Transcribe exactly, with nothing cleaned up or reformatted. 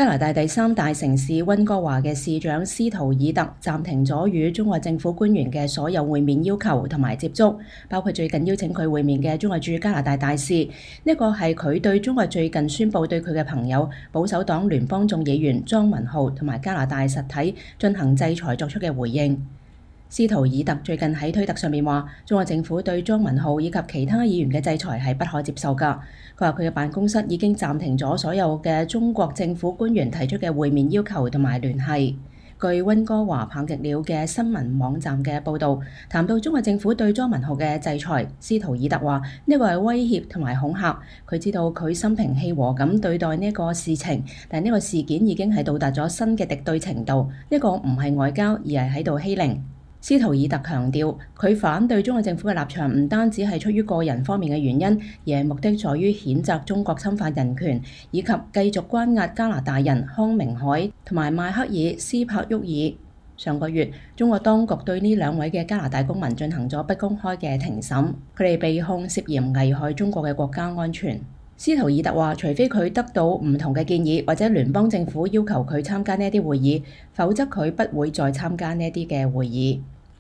加拿大第三大城市溫哥華嘅市長斯圖爾特暫停咗與中國政府官員嘅所有會面要求同埋接觸，包括最近邀請佢會面嘅中國駐加拿大大使。呢個係佢對中國最近宣布對佢嘅朋友保守黨聯邦眾議員莊文浩同埋加拿大實體進行制裁作出嘅回應。斯圖爾特最近喺推特上面話，中國政府對莊文浩以及其他議員嘅制裁係不可接受㗎。佢話佢嘅辦公室已經暫停咗所有嘅中國政府官員提出嘅會面要求同埋聯繫。據溫哥華棒極了嘅新聞網站嘅報導，談到中國政府對莊文浩嘅制裁，斯圖爾特話呢個係威脅同埋恐嚇。佢知道佢心平氣和咁對待呢個事情，但呢個事件已經係到達咗新嘅敵對程度。呢個唔係外交，而係喺度欺凌。斯圖爾特強調，佢反對中國政府嘅立場唔單止係出於個人方面嘅原因，而係目的在於譴責中國侵犯人權，以及繼續關押加拿大人康明凱同埋邁克爾斯柏沃爾。上個月，中國當局對呢兩位嘅加拿大公民進行咗不公開嘅庭審，佢哋被控涉嫌危害中國嘅國家安全。斯圖爾特話，除非佢得到唔同嘅建議，或者聯邦政府要求佢參加呢啲會議，否則佢不會再參加呢啲嘅會議。